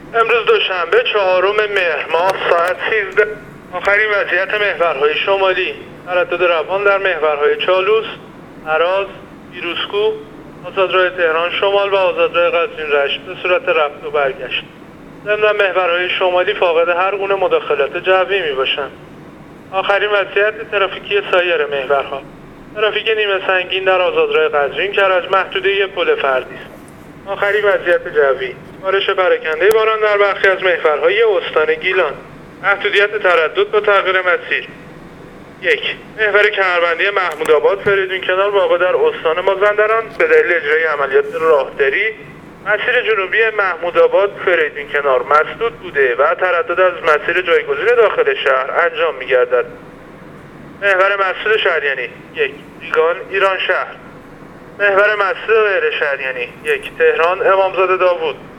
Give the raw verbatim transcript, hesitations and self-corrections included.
امروز دوشنبه چهارم مهر ماه ساعت سیزده. آخرین وضعیت محورهای شمالی: تردد روان در محورهای چالوس، هراز، بیروسکو، آزادراه تهران شمال و آزادراه قزوین رشت به صورت رفت و برگشت. ضمن محورهای شمالی فاقد هر گونه مداخلات جوی می باشند. آخرین وضعیت ترافیکی سایر محورها: ترافیک نیمه سنگین در آزادراه قزوین کرج محدوده یک پل فردی است. آخرین وضعیت جوی: بارش پراکنده باران در برخی از محورهای استان گیلان. محدودیت تردد با تغییر مسیر: یک، محور کمربندی محمودآباد فریدون کنار واقع در استان مازندران به دلیل اجرای عملیات راهداری مسیر جنوبی محمودآباد فریدون کنار مسدود بوده و تردد از مسیر جایگزین داخل شهر انجام می‌گردد. محور مسدود شهریانی: یک، ریگان ایران شهر. محور مسدود غیر شهریانی: یک، تهران امامزاده داوود.